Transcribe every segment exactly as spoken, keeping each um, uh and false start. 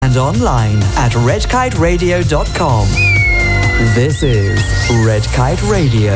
and online at red kite radio dot com. This is Red Kite Radio.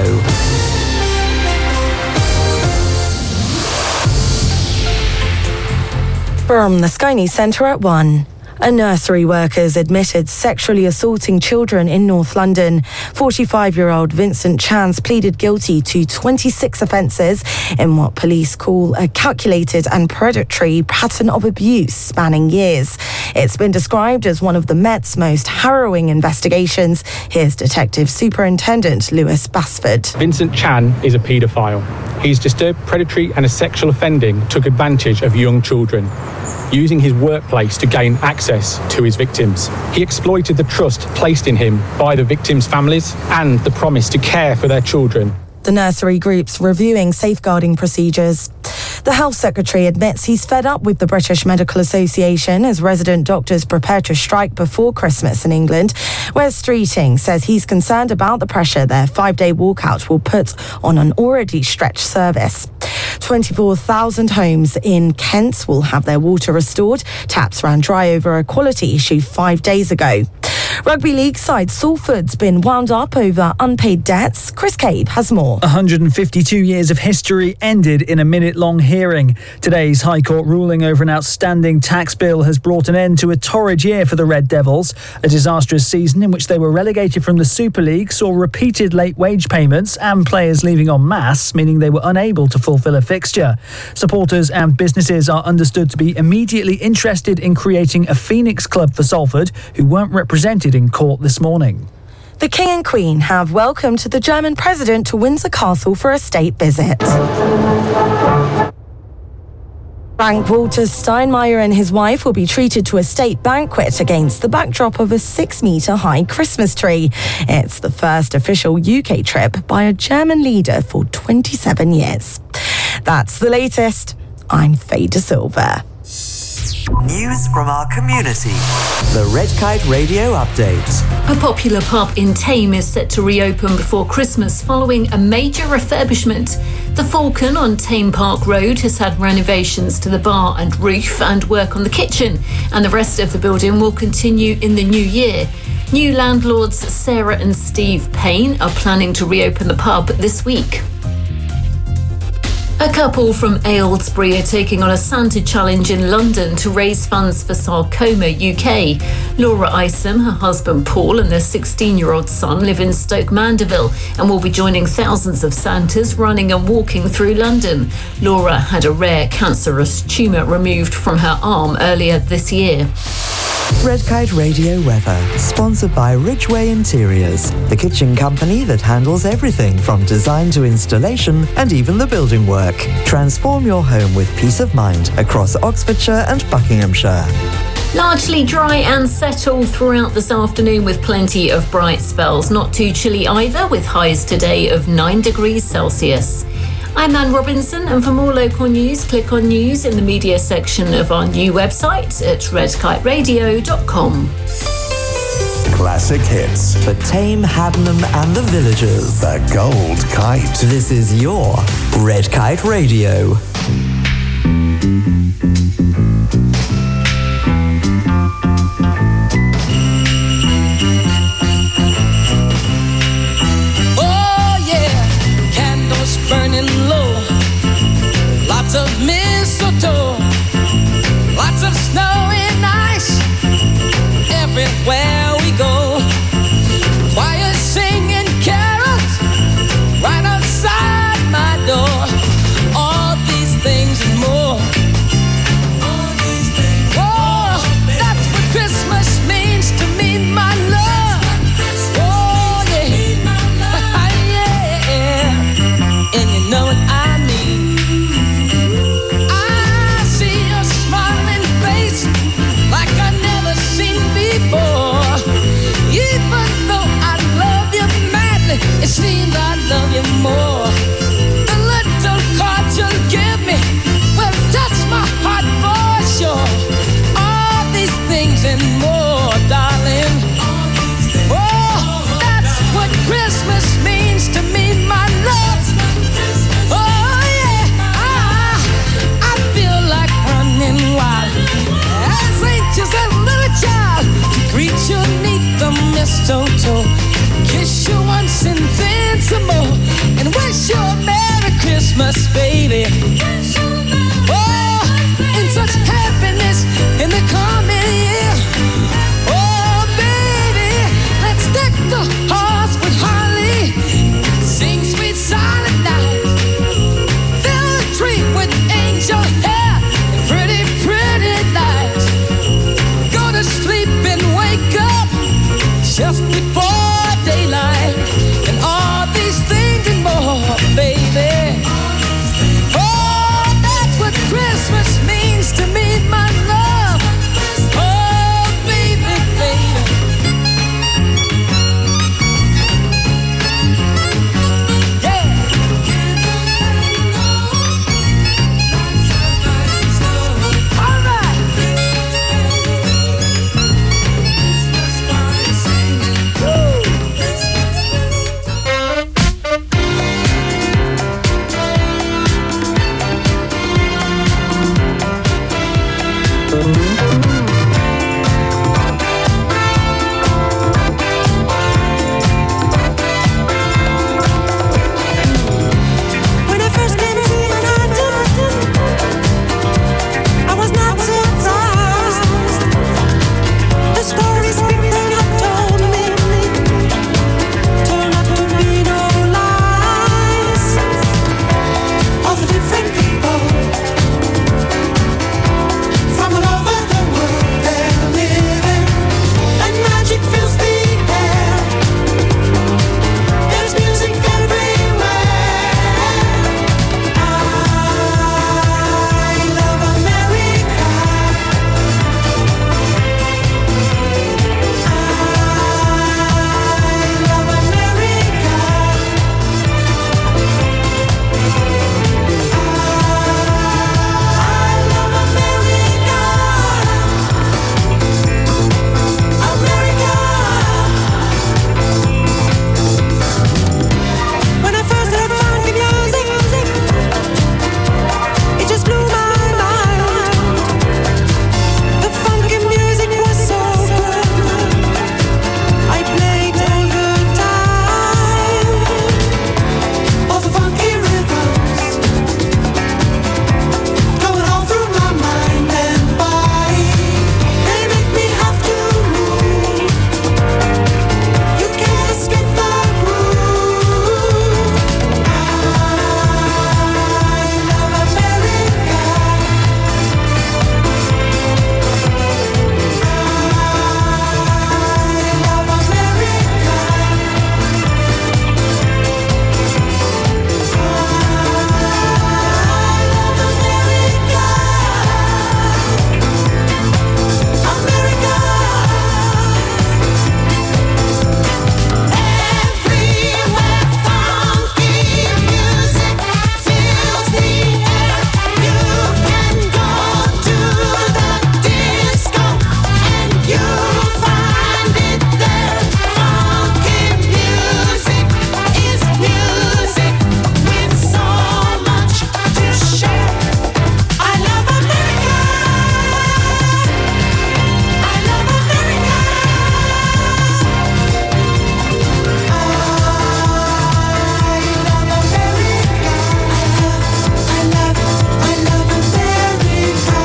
From the Sky News Centre at one. A nursery worker's admitted sexually assaulting children in North London. forty-five-year-old Vincent Chance pleaded guilty to twenty-six offences in what police call a calculated and predatory pattern of abuse spanning years. It's been described as one of the Met's most harrowing investigations. Here's Detective Superintendent Lewis Basford. Vincent Chan is a paedophile. He's disturbed, predatory and sexual offending took advantage of young children, using his workplace to gain access to his victims. He exploited the trust placed in him by the victims' families and the promise to care for their children. The nursery group's reviewing safeguarding procedures. The Health Secretary admits he's fed up with the British Medical Association as resident doctors prepare to strike before Christmas in England. Wes Streeting says he's concerned about the pressure their five-day walkout will put on an already stretched service. twenty-four thousand homes in Kent will have their water restored. Taps ran dry over a quality issue five days ago. Rugby League side Salford's been wound up over unpaid debts. Chris Cabe has more. one hundred fifty-two years of history ended in a minute-long hearing. Today's High Court ruling over an outstanding tax bill has brought an end to a torrid year for the Red Devils. A disastrous season in which they were relegated from the Super League saw repeated late wage payments and players leaving en masse, meaning they were unable to fulfil a fixture. Supporters and businesses are understood to be immediately interested in creating a Phoenix club for Salford, who weren't represented in court this morning. The King and Queen have welcomed the German President to Windsor Castle for a state visit. Frank Walter Steinmeier and his wife will be treated to a state banquet against the backdrop of a six-metre high Christmas tree. It's the first official U K trip by a German leader for twenty-seven years. That's the latest. I'm Faye De Silva. News from our community. The Red Kite Radio Update. A popular pub in Thame is set to reopen before Christmas following a major refurbishment. The Falcon on Thame Park Road has had renovations to the bar and roof and work on the kitchen, and the rest of the building will continue in the new year. New landlords Sarah and Steve Payne are planning to reopen the pub this week. A couple from Aylesbury are taking on a Santa challenge in London to raise funds for Sarcoma U K. Laura Isom, her husband Paul and their sixteen-year-old son live in Stoke Mandeville and will be joining thousands of Santas running and walking through London. Laura had a rare cancerous tumour removed from her arm earlier this year. Red Kite Radio weather, sponsored by Ridgeway Interiors, the kitchen company that handles everything from design to installation and even the building work. Transform your home with peace of mind across Oxfordshire and Buckinghamshire. Largely dry and settled throughout this afternoon with plenty of bright spells. Not too chilly either, with highs today of nine degrees Celsius. I'm Anne Robinson, and for more local news, click on news in the media section of our new website at red kite radio dot com. Classic hits. For Thame, Haddenham and the Villagers. The Gold Kite. This is your Red Kite Radio. Burning low, lots of mistletoe, lots of snow and ice, everywhere we go. Choirs singing carols right outside my door. All these things and more. All these things. Oh, that's what Christmas means to me, my love. Know what I mean? I see your smiling face like I never seen before. Even though I love you madly, it seems I love you more. The little cards you'll give me will touch my heart for sure. All these things and more, darling. Oh, that's what Christmas means to me, my love. Wild. As ain't just a little child. mistletoe. Kiss you once and then some more, and wish you a Merry Christmas, baby. Oh, in such happiness in the coming year. Oh, baby, let's deck the hearts with holly, sing sweet silent night, fill the tree with angel hair and pretty, pretty lights. Go to sleep and wake up just before daylight, and all these things and more, baby. Oh, that's what Christmas means to me, my love. Oh, baby, baby. Yeah. All right. When I first came to Manhattan, I was not surprised. The stories people had told me turned out to be no lies. All the different people from all over the world they're living, and magic fills the air. There's music everywhere. I love America. I love America. I love America. America. When I first heard funky music, it just blew my mind. The funky music was so good, I played all the time. All the funky rhythms going all through my mind and body, they make me have to move. You can't escape the groove. I love America. I love America. America. Everywhere funky music fills the air. You can go to the disco and you'll find it there. Funky music is music with so much to share. I love America. I love America. I love America. I love, I love America.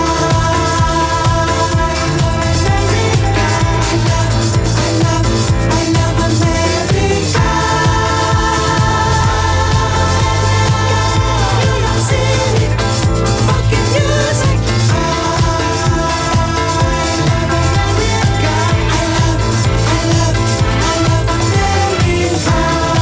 I love, I love, I love America. New York City, funky music. I love America. I love, I love, I love America.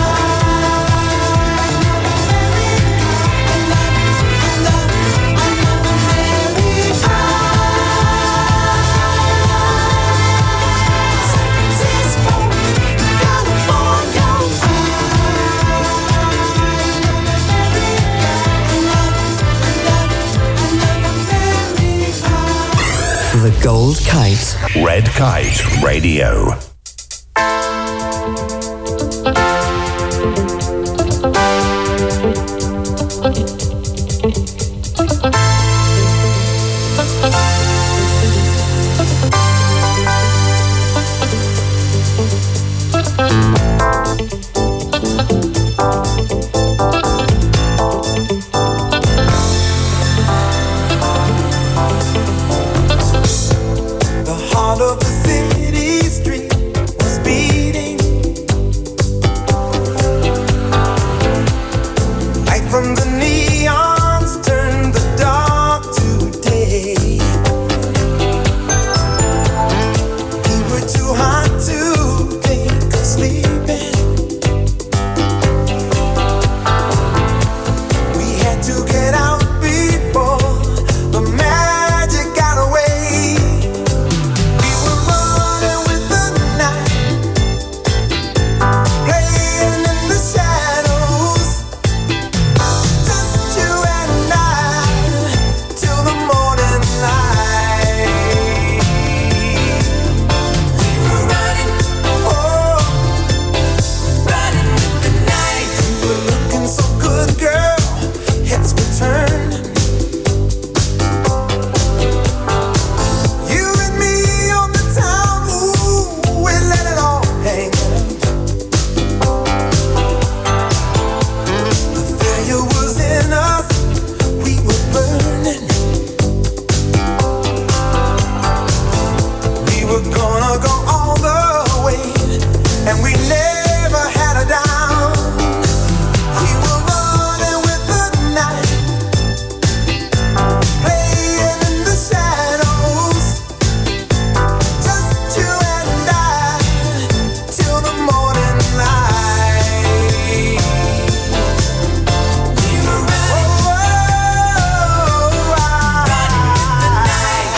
San Francisco, California. The Gold Kite. Red Kite Radio. heart of the city street was beating. Light from the neons turned the dark to day. We were too hot to think of sleeping. We had to get out before the magic got away. We were running with the night, playing in the shadows, just you and I, till the morning light. We were running, oh, running with the night. You were looking so good, girl, heads were turning. You and me on the town, ooh, we let it all hang out. The fire was in us, we were burning. We were gonna go all the way, and we never had a down. We were running with the night, playing in the shadows, just you and I, till the morning light. We were running, oh, running with the night.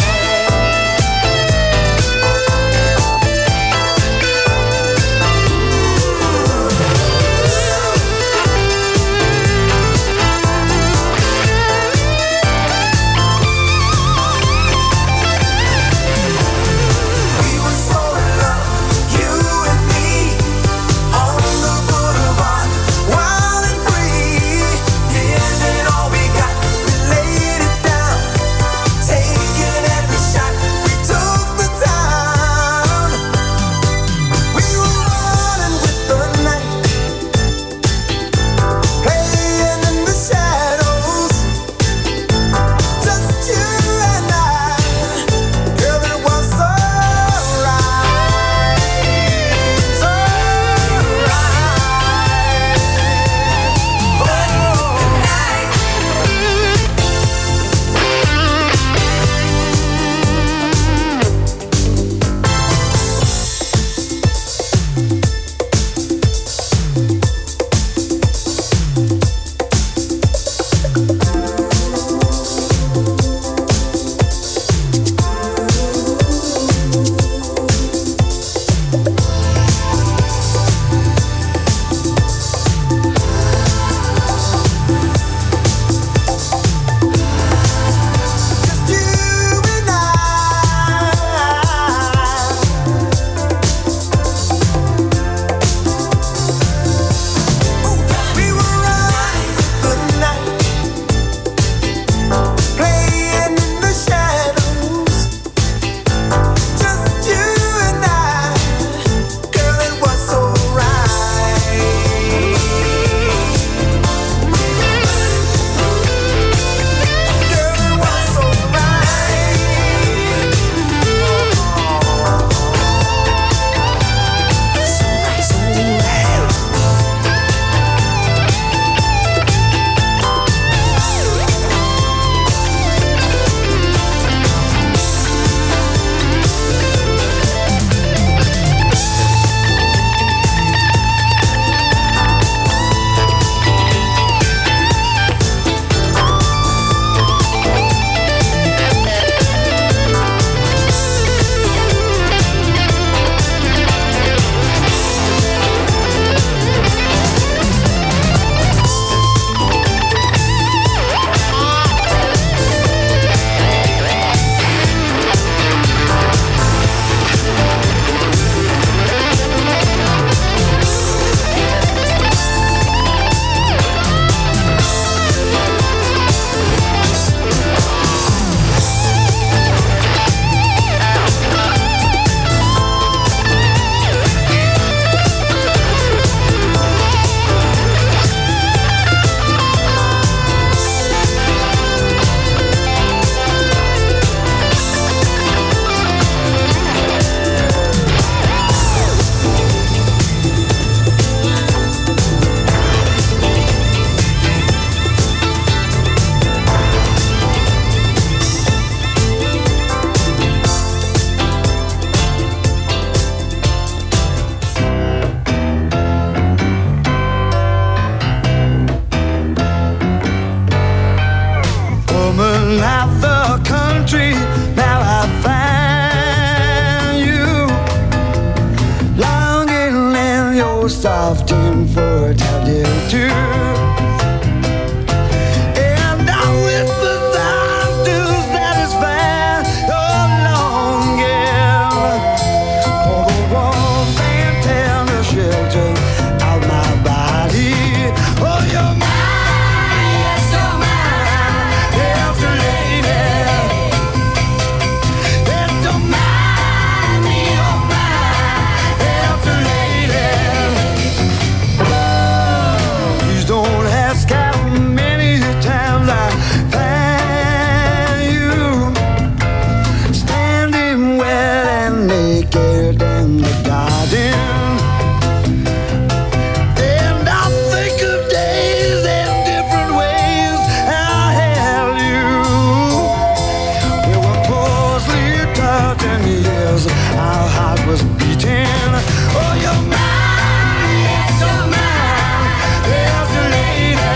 soft and fertile too. And I whisper sounds to satisfy your longing for the warmth and tender shelter of my body. Oh, you're mine, yes, you're mine, yes, lady. Yes, you're mine, you're mine, yes, lady. Please don't ask how many times I find you standing wet and naked in the garden. And I think of days and different ways I held you. We were closely touching, yes, our heart was beating. Oh, you're mine, yes, you're mine, yes, lady.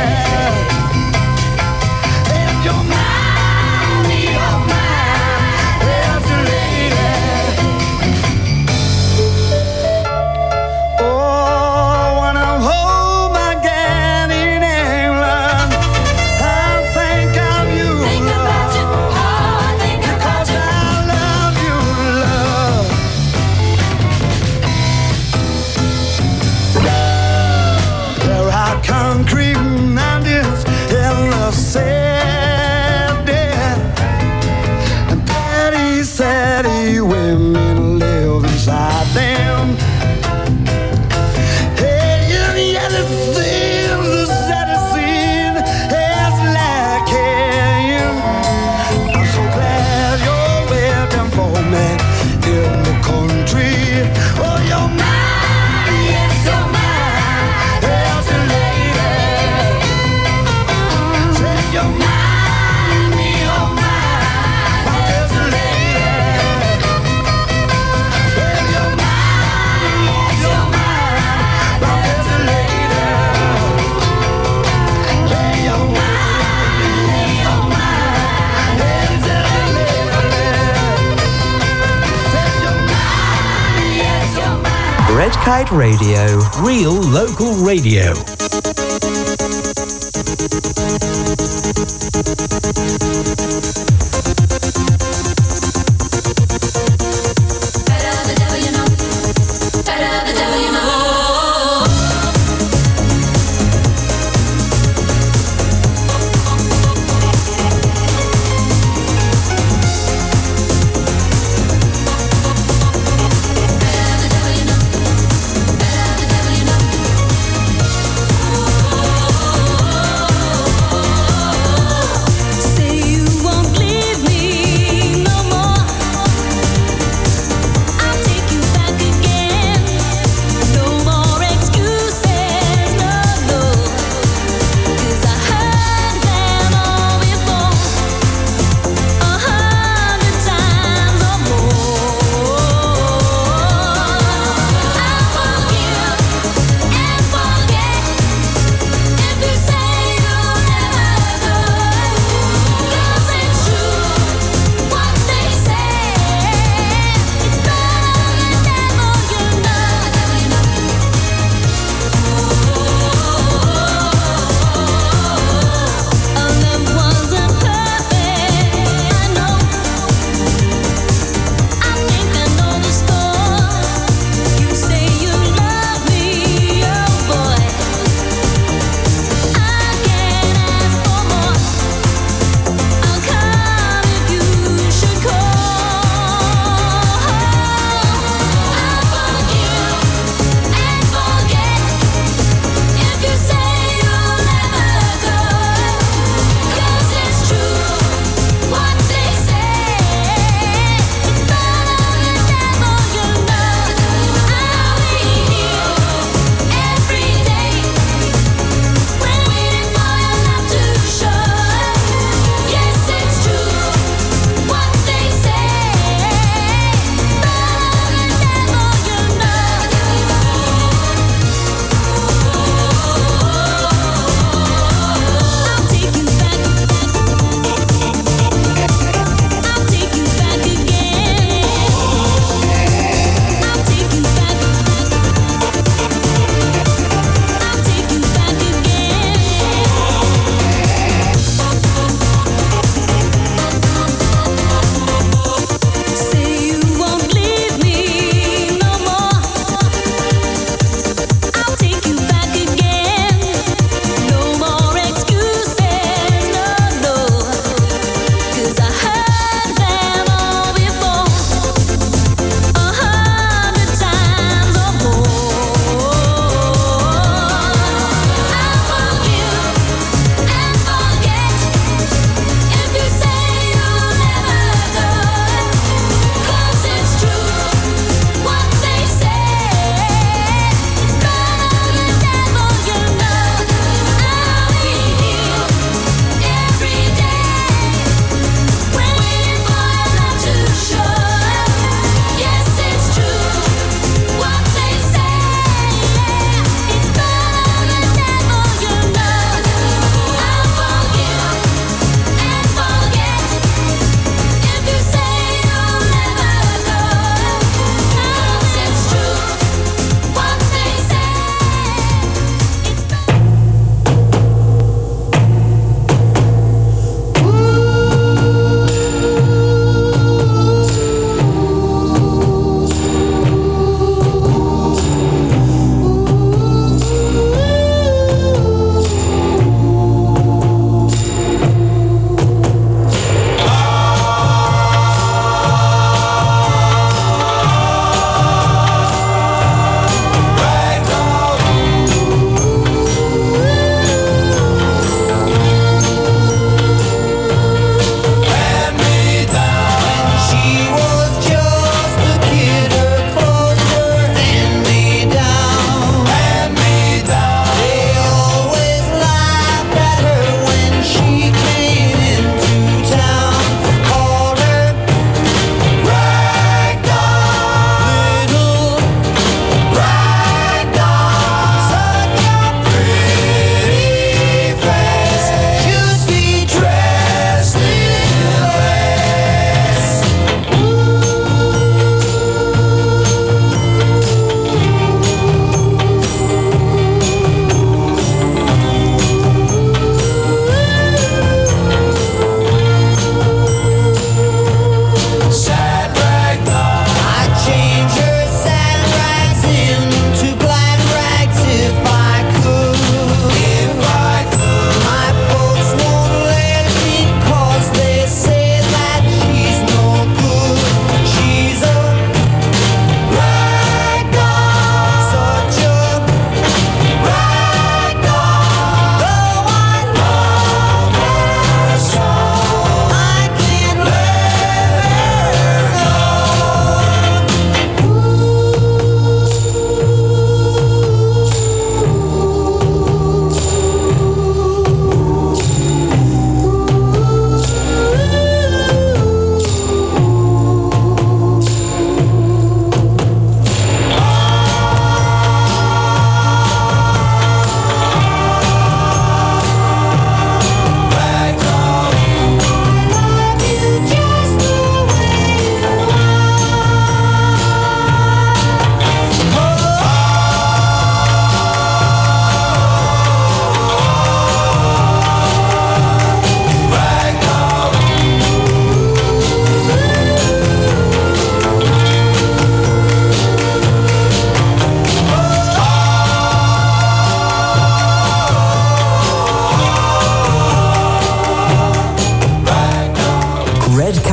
And you're mine, you're mine, yes, lady. Oh, when I'm home again in England, I think of you, love, because I love you, love. There are concrete mountains in the city, and petty, saddy women live inside them. Hey, and yet it seems the saddest scene is lacking. I'm so glad you're waiting for me in the country. Oh, you're mine, yes, you're mine, yes, lady. Say you're mine, you're mine, yes, lady. Say you're mine, yes, you're mine, yes, lady. Say you're mine, you're mine, yes, lady. Say you're mine, yes, you're mine. Red Kite Radio. Real local radio. Say you won't leave me no more.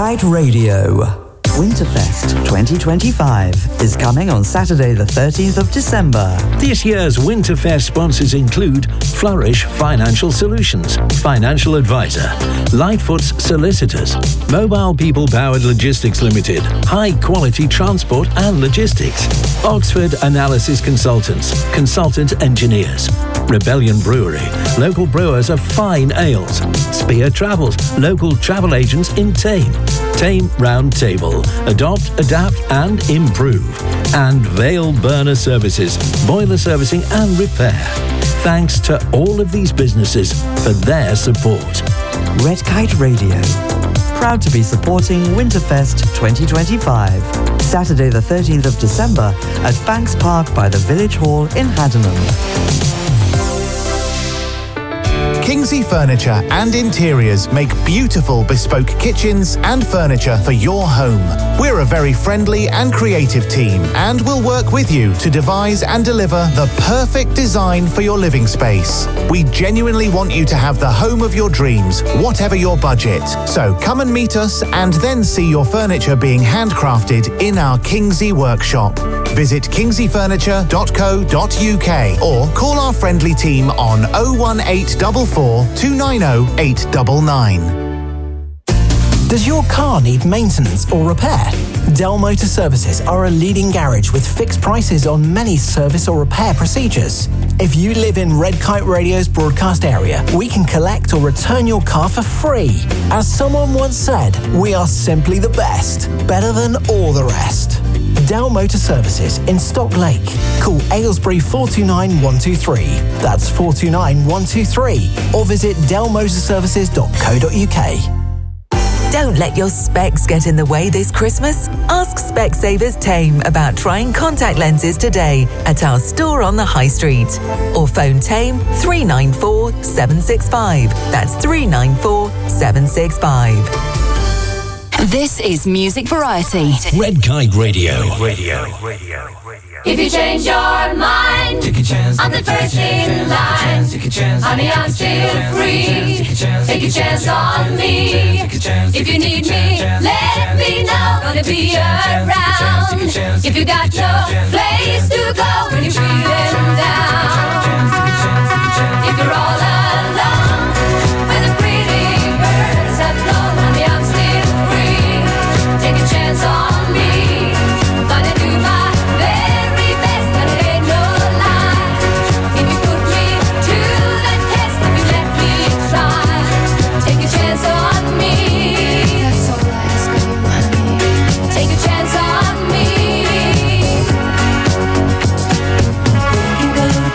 Kite Radio. Winterfest twenty twenty-five is coming on Saturday the thirteenth of December. This year's Winterfest sponsors include Flourish Financial Solutions, Financial Advisor, Lightfoot's Solicitors, Mobile People Powered Logistics Limited, High Quality Transport and Logistics, Oxford Analysis Consultants, Consultant Engineers, Rebellion Brewery, local brewers of fine ales, Spear Travels, local travel agents in Tame, Tame Round Table, Adopt, Adapt and Improve, and Vale Burner Services, boiler servicing and repair. Thanks to all of these businesses for their support. Red Kite Radio, proud to be supporting Winterfest twenty twenty-five. Saturday the thirteenth of December at Banks Park by the Village Hall in Haddenham. Kingsley Furniture and Interiors make beautiful bespoke kitchens and furniture for your home. We're a very friendly and creative team and will work with you to devise and deliver the perfect design for your living space. We genuinely want you to have the home of your dreams, whatever your budget. So come and meet us and then see your furniture being handcrafted in our Kingsley workshop. Visit kingsley furniture dot co dot uk or call our friendly team on oh one eight four four, two nine oh, eight nine nine. Does your car need maintenance or repair? Dell Motor Services are a leading garage with fixed prices on many service or repair procedures. If you live in Red Kite Radio's broadcast area, we can collect or return your car for free. As someone once said, we are simply the best, better than all the rest. Dell Motor Services in Stock Lake. Call Aylesbury four two nine, one two three. That's four two nine, one two three. Or visit dell motor services dot co dot uk. Don't let your specs get in the way this Christmas. Ask Specsavers Tame about trying contact lenses today at our store on the High Street. Or phone Tame three nine four, seven six five. That's three nine four, seven six five. This is Music Variety. Red Kite Radio. Radio. If you change your mind, take a chance. I'm the first in line. Take a chance. Honey, I'm still free. Take a chance on me. If you need me, let me know. Gonna be around. If you got no place to go when you're feeling down. If you're all alone, when the pretty birds have flown, honey, I'm still free. Take a chance on me. Gonna do my very best, and it ain't no lie. If you put me to the test, if you let me try, take a chance on me. That's all I ask of you, honey. Take a chance on me. We can go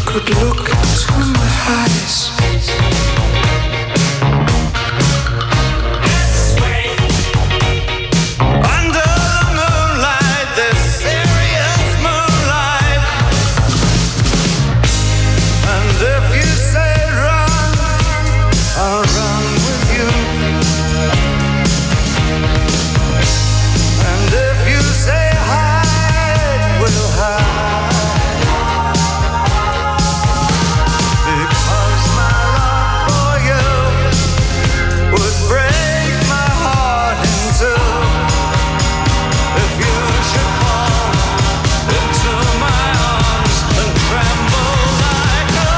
could look into my eyes. Under the moonlight, this serious moonlight. And if you say run, I'll run with you. And if you say hide, we'll hide. Because my love for you would break my heart in two. If you should fall into my arms and tremble like a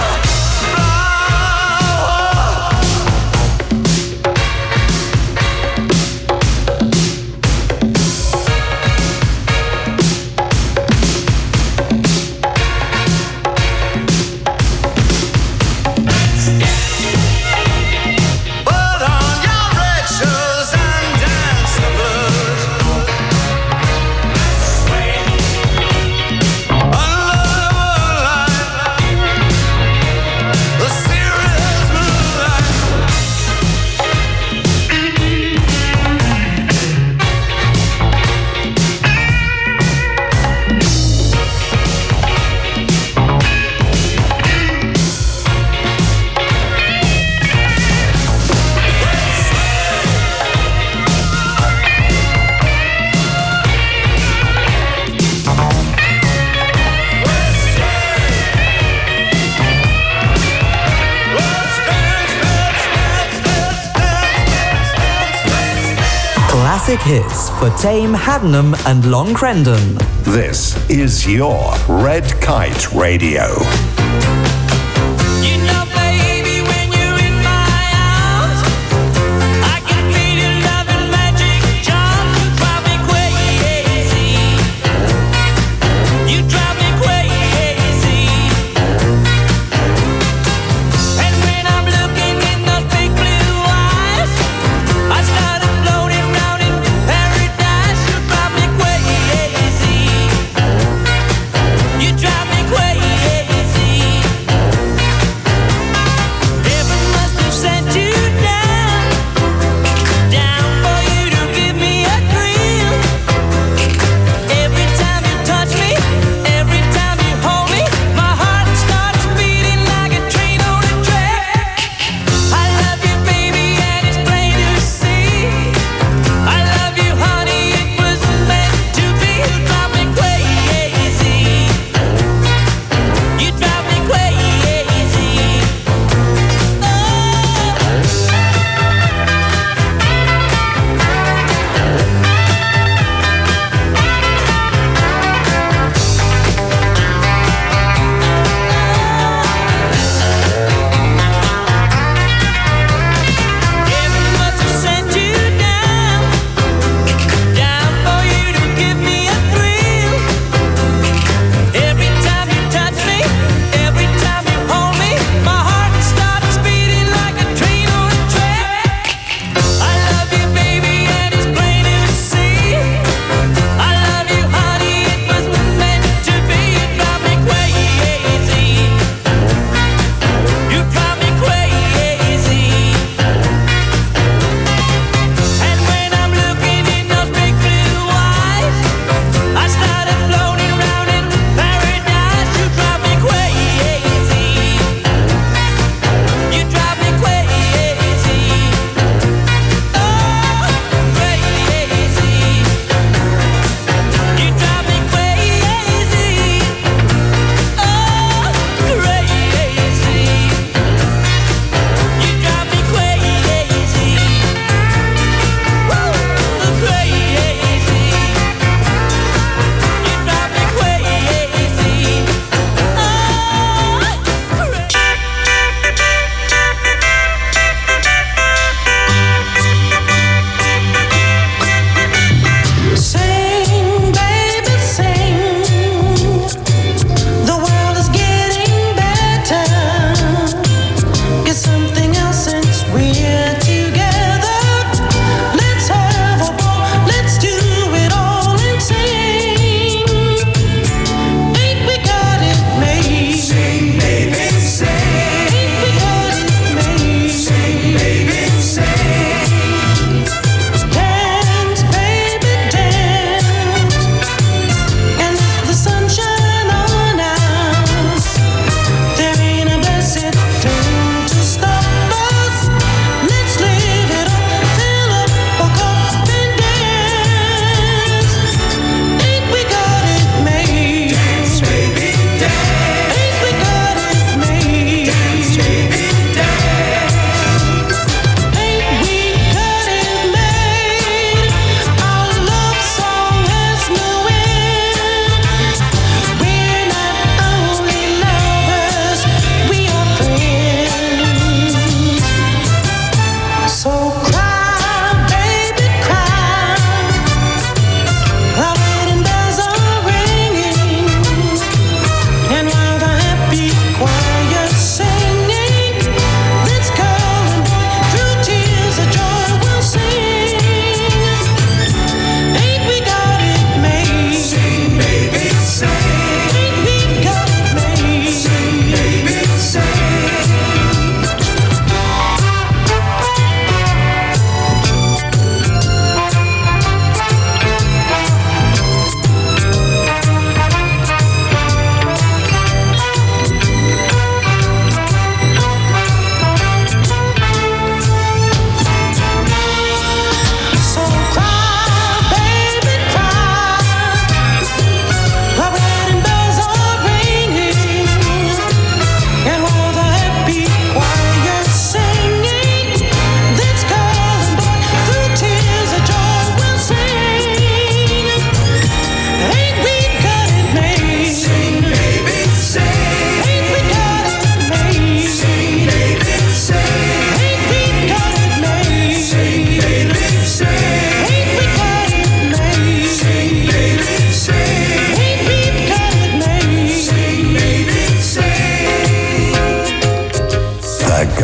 put on your red shoes and dance the blues. Under the moonlight, the serious moonlight. Classic hits for Tame, Haddenham and Long Crendon. This is your Red Kite Radio. You know, baby, when you're in my arms, I can feel your love and magic charm. You drive me crazy. You drive me crazy. And when I'm looking in those big blue eyes, I start floating round in paradise. You drive me crazy. You drive me crazy.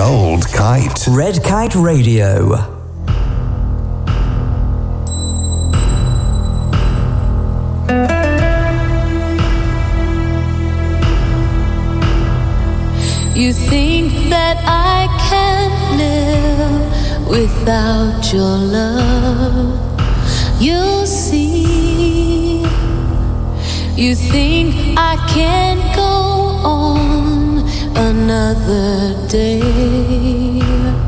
Gold Kite. Red Kite Radio. You think that I can't live without your love. You'll see. You think I can't go on another day.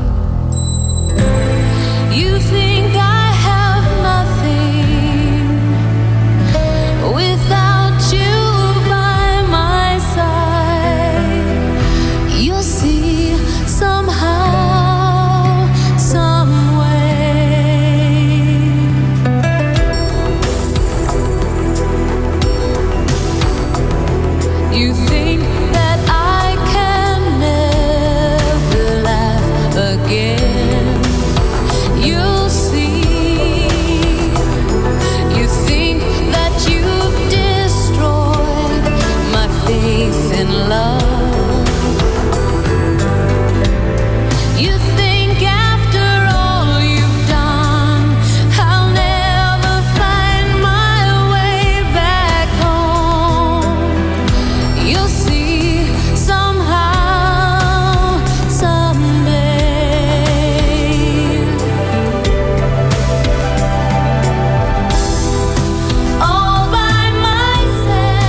You think I have nothing without you by my side. You'll see somehow, some way. You think that I can never laugh again. You'll see. You think that you've destroyed my faith in love. You think after all you've done, I'll never find my way back home. You'll see somehow, someday. All by myself,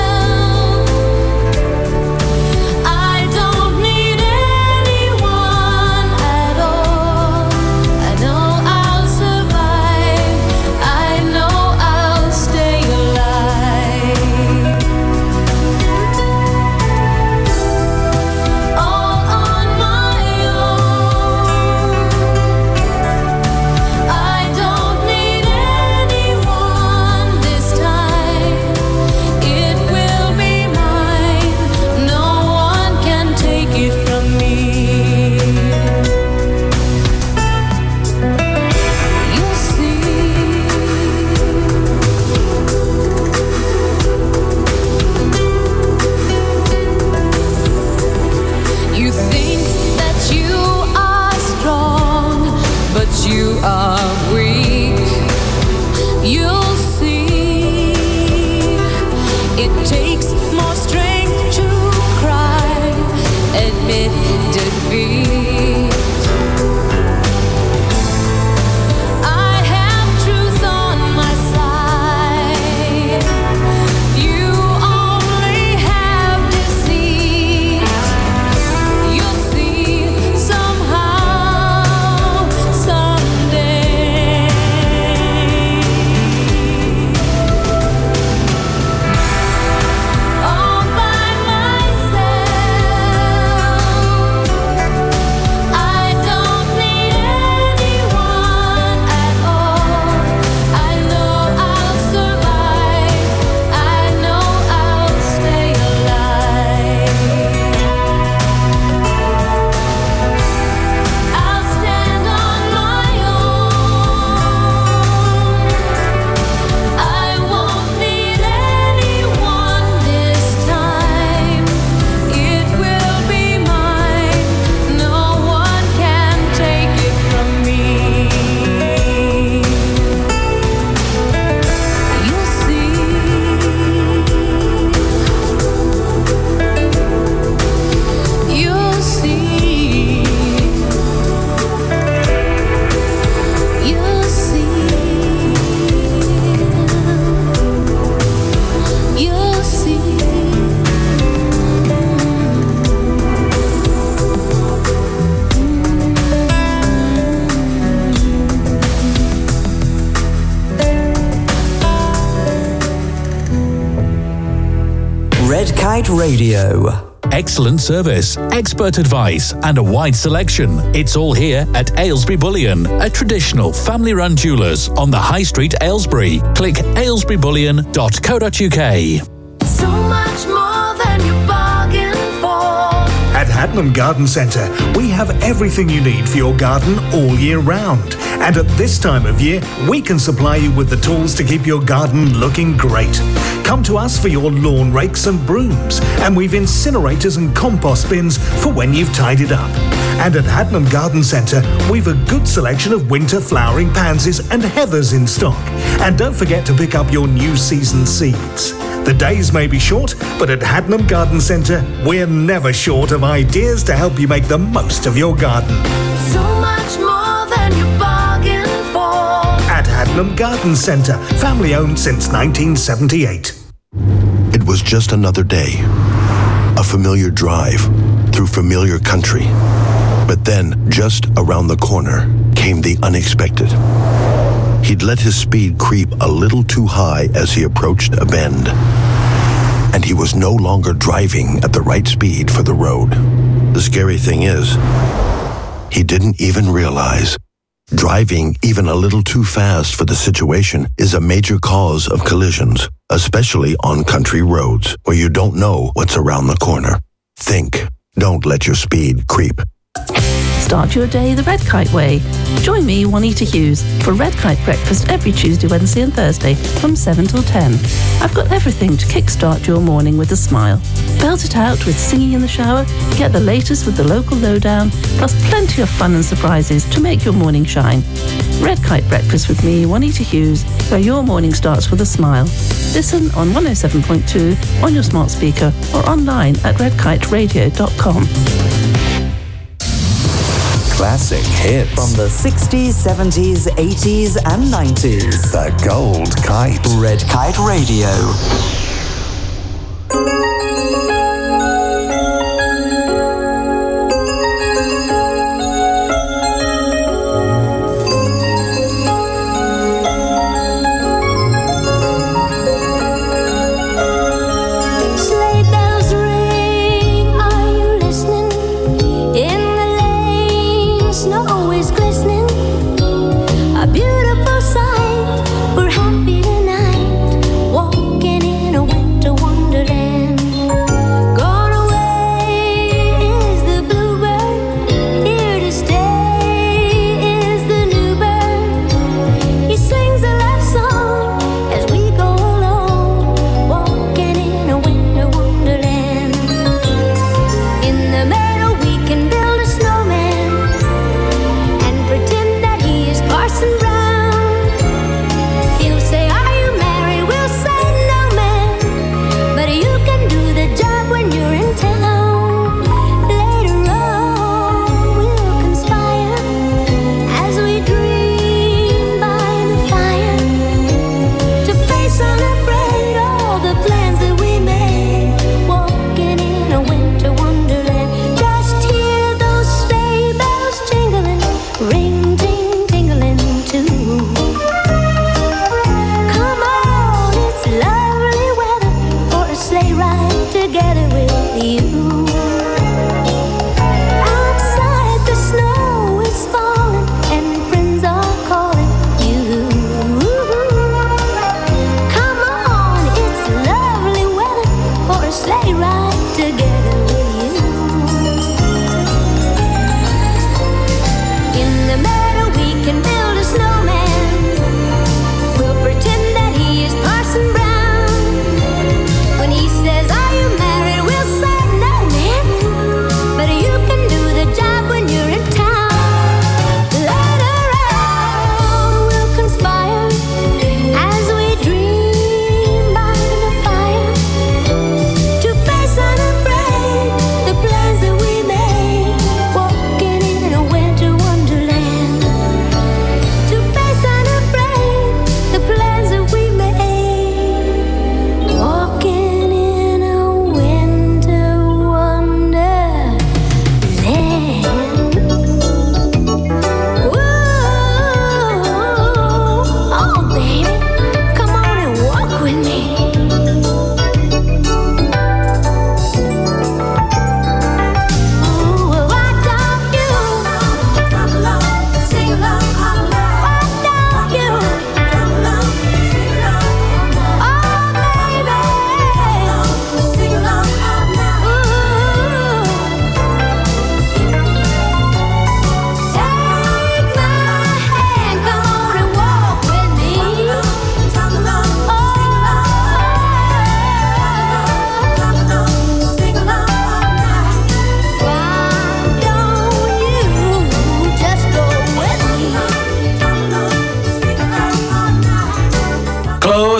I don't need anyone at all. I know I'll survive. I know I'll stay alive. All on my own. I don't need anyone this time. It will be mine. No one can take it from me. You'll see. You think that you are strong, but you are weak. You'll see. It takes more strength to cry, admit defeat. I have truth on my side. You only have deceit. You'll see somehow, someday. All by myself, I don't need anyone at all. I know I'll survive. I know I'll stay alive. I'll stand on my own. I won't need anyone this time. It will be mine. No one can take it from me. You'll see. You'll see. You'll see. You'll see. Red Kite Radio. Excellent service, expert advice, and a wide selection. It's all here at Aylesbury Bullion, a traditional family-run jewellers on the High Street, Aylesbury. Click aylesbury bullion dot co dot uk. So much more than you bargained for. At Hadnam Garden Centre, we have everything you need for your garden all year round. And at this time of year, we can supply you with the tools to keep your garden looking great. Come to us for your lawn rakes and brooms, and we've incinerators and compost bins for when you've tidied up. And at Hadnam Garden Centre, we've a good selection of winter flowering pansies and heathers in stock. And don't forget to pick up your new season seeds. The days may be short, but at Hadnam Garden Centre, we're never short of ideas to help you make the most of your garden. So much more than you bargained for. At Hadnam Garden Centre, family owned since nineteen seventy-eight. It was just another day. A familiar drive through familiar country. But then, just around the corner, came the unexpected. He'd let his speed creep a little too high as he approached a bend. And he was no longer driving at the right speed for the road. The scary thing is, he didn't even realize driving even a little too fast for the situation is a major cause of collisions, especially on country roads where you don't know what's around the corner. Think. Don't let your speed creep. Start your day the Red Kite way. Join me, Juanita Hughes, for Red Kite breakfast every Tuesday, Wednesday and Thursday from seven till ten. I've got everything to kickstart your morning with a smile. Belt it out with singing in the shower, get the latest with the local lowdown, plus plenty of fun and surprises to make your morning shine. Red Kite breakfast with me, Juanita Hughes, where your morning starts with a smile. Listen on one oh seven point two on your smart speaker or online at red kite radio dot com. Classic hits. From the sixties, seventies, eighties and nineties. The Gold Kite. Red Kite Radio. Sleigh bells ring, are you listening? In the lane, snow is glistening. A beautiful sight, we're happy tonight. Walking in a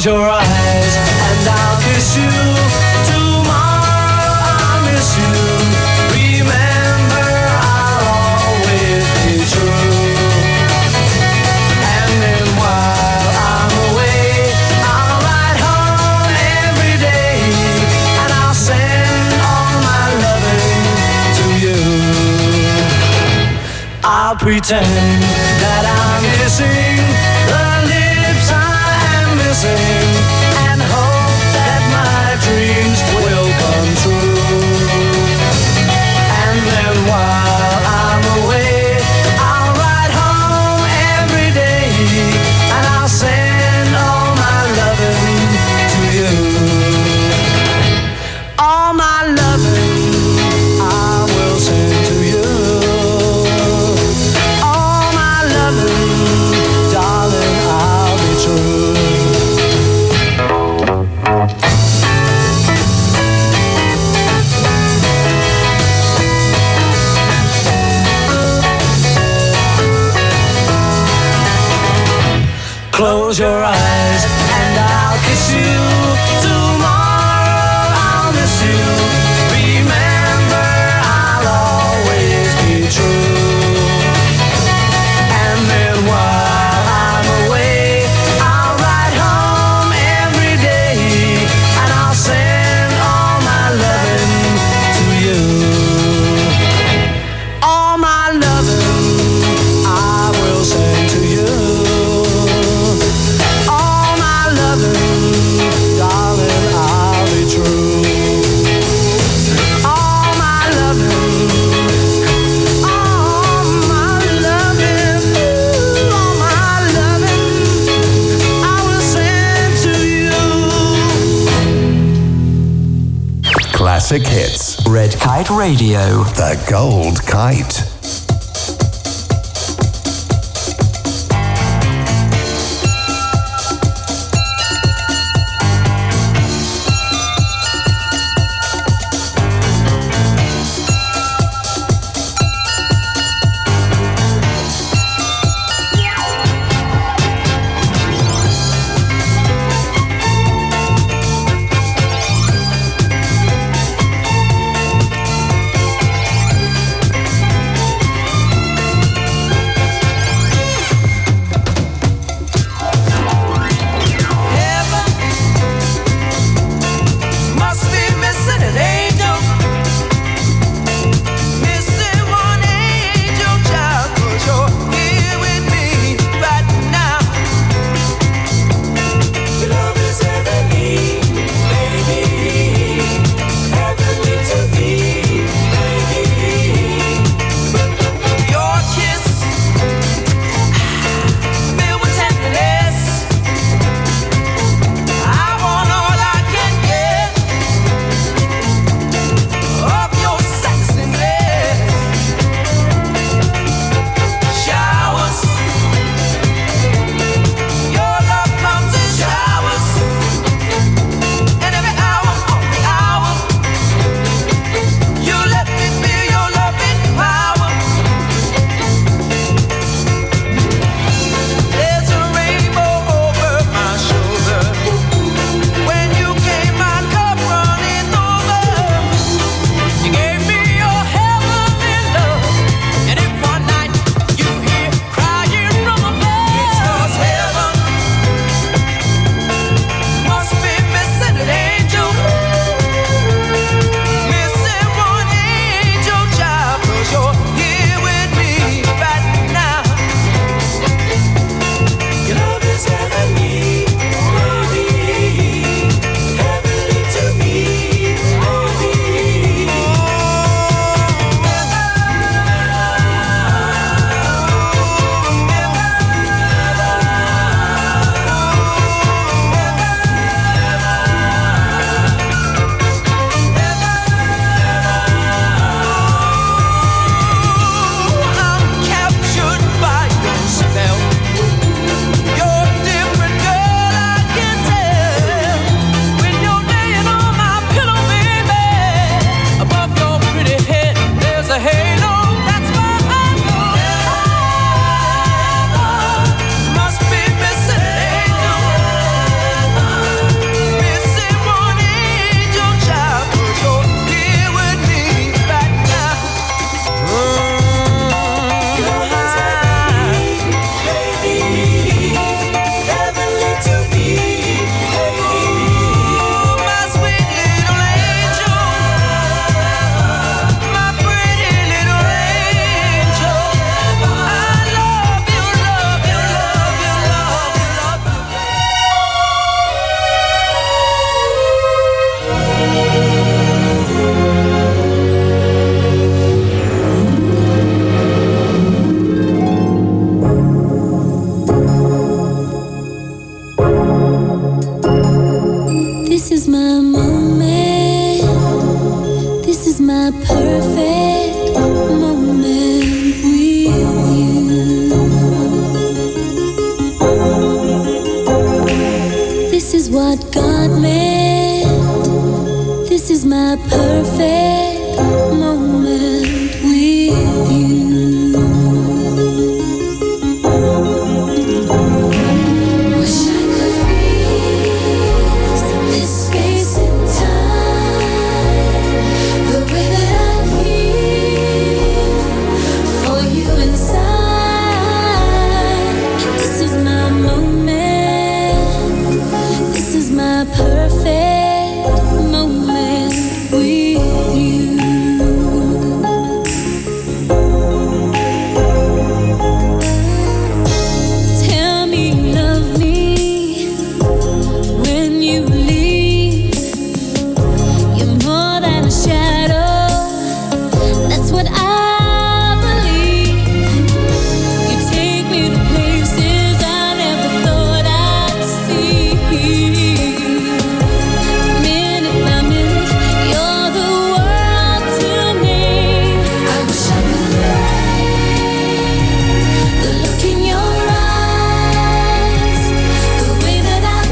Close your eyes and I'll kiss you. Tomorrow I'll miss you. Remember, I'll always be true. And then while I'm away, I'll ride home every day, and I'll send all my loving to you. I'll pretend that I'm kissing the lips I am missing, and hope that my dreams will come true. And then while I'm away, I'll ride home every day, and I'll send all my loving to you. All my loving I will send to you. All my loving, darling, I'll be true. Close your eyes and I'll kiss you. Tomorrow I'll miss you. Remember, I'll always be true. And then while I'm away, I'll ride home every day, and I'll send all my loving to you. All my loving I will send to you. All my loving, darling, I'll be true. All my loving, all my loving, all my loving, I will send to you. Classic hits. Red Kite Radio. The Gold Kite. what God meant. This is my perfect moment with you. Wish I could freeze this space and time, the way that I feel for you inside. This is my moment. This is my perfect moment with you. Tell me you love me when you leave. You're more than a shadow. That's what I believe. You take me to places I never thought I'd see. Minute by minute, you're the world to me. I wish I could write the look in your eyes, the way that I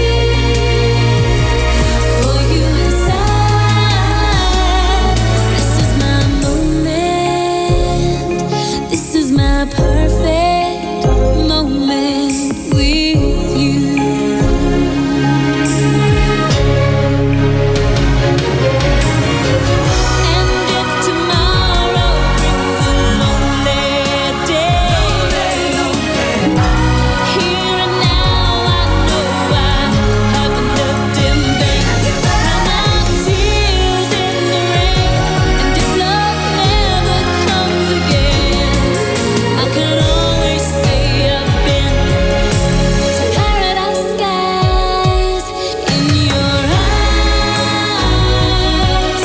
feel for you inside. This is my moment. This is my perfect moment with you. And if tomorrow brings a lonely day, here and now I know I haven't lived in vain. Drown out tears in the rain, and if love never comes again, I can always say I've been to paradise skies in your eyes.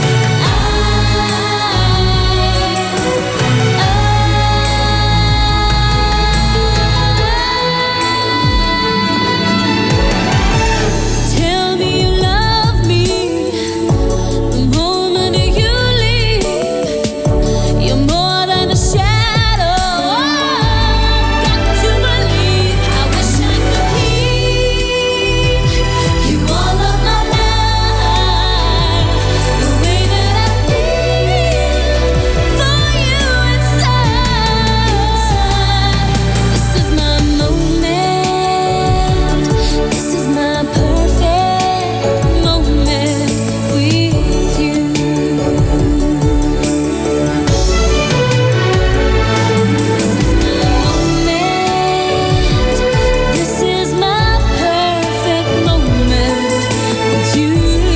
Tell me you love me the moment you leave. You're more than a shadow. Got to believe. I wish I could keep you all of my life, the way that I feel for you inside. This is my moment. This is my perfect moment with you. This is my perfect moment with you.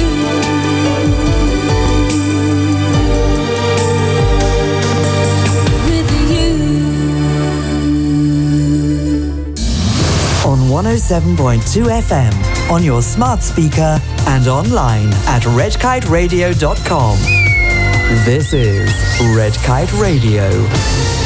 With you. On one oh seven point two F M, on your smart speaker, and online at red kite radio dot com. This is Red Kite Radio.